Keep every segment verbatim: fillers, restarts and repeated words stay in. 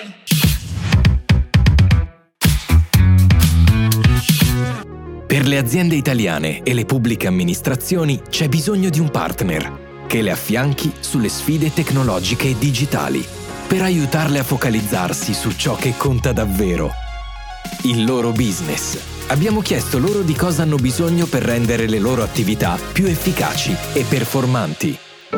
Per le aziende italiane e le pubbliche amministrazioni c'è bisogno di un partner che le affianchi sulle sfide tecnologiche e digitali per aiutarle a focalizzarsi su ciò che conta davvero, il loro business. Abbiamo chiesto loro di cosa hanno bisogno per rendere le loro attività più efficaci e performanti.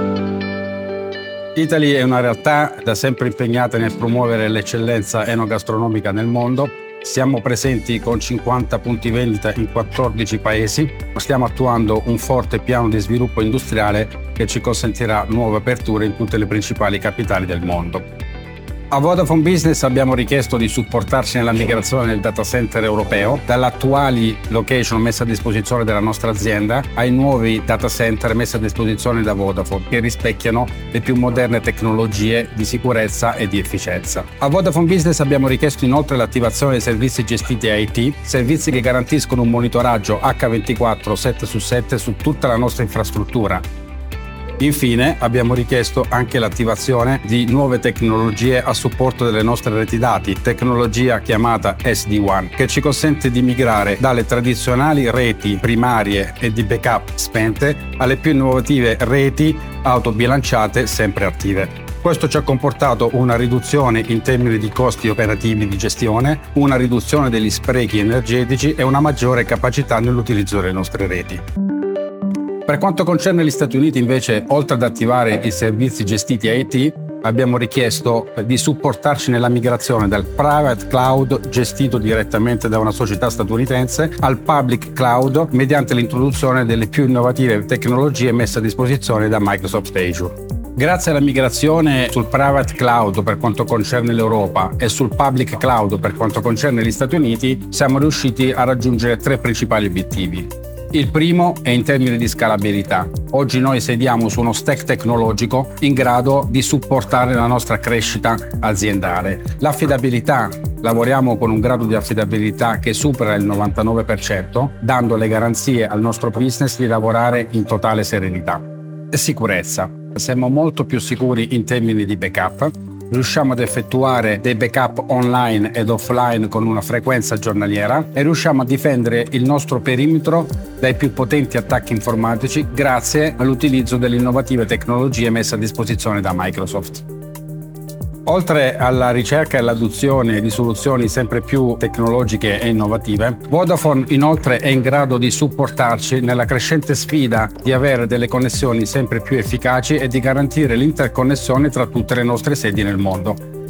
Italy è una realtà da sempre impegnata nel promuovere l'eccellenza enogastronomica nel mondo. Siamo presenti con cinquanta punti vendita in quattordici paesi. Stiamo attuando un forte piano di sviluppo industriale che ci consentirà nuove aperture in tutte le principali capitali del mondo. A Vodafone Business abbiamo richiesto di supportarci nella migrazione del data center europeo, dalle attuali location messe a disposizione della nostra azienda ai nuovi data center messi a disposizione da Vodafone, che rispecchiano le più moderne tecnologie di sicurezza e di efficienza. A Vodafone Business abbiamo richiesto inoltre l'attivazione dei servizi gestiti I T, servizi che garantiscono un monitoraggio acca ventiquattro sette su sette su tutta la nostra infrastruttura. Infine abbiamo richiesto anche l'attivazione di nuove tecnologie a supporto delle nostre reti dati, tecnologia chiamata S D WAN, che ci consente di migrare dalle tradizionali reti primarie e di backup spente alle più innovative reti autobilanciate sempre attive. Questo ci ha comportato una riduzione in termini di costi operativi di gestione, una riduzione degli sprechi energetici e una maggiore capacità nell'utilizzo delle nostre reti. Per quanto concerne gli Stati Uniti, invece, oltre ad attivare i servizi gestiti I T, abbiamo richiesto di supportarci nella migrazione dal private cloud gestito direttamente da una società statunitense al public cloud mediante l'introduzione delle più innovative tecnologie messe a disposizione da Microsoft Azure. Grazie alla migrazione sul private cloud per quanto concerne l'Europa e sul public cloud per quanto concerne gli Stati Uniti, siamo riusciti a raggiungere tre principali obiettivi. Il primo è in termini di scalabilità. Oggi noi sediamo su uno stack tecnologico in grado di supportare la nostra crescita aziendale. L'affidabilità. Lavoriamo con un grado di affidabilità che supera il novantanove per cento, dando le garanzie al nostro business di lavorare in totale serenità. E sicurezza. Siamo molto più sicuri in termini di backup. Riusciamo ad effettuare dei backup online ed offline con una frequenza giornaliera e riusciamo a difendere il nostro perimetro dai più potenti attacchi informatici grazie all'utilizzo delle innovative tecnologie messe a disposizione da Microsoft. Oltre alla ricerca e all'adozione di soluzioni sempre più tecnologiche e innovative, Vodafone inoltre è in grado di supportarci nella crescente sfida di avere delle connessioni sempre più efficaci e di garantire l'interconnessione tra tutte le nostre sedi nel mondo.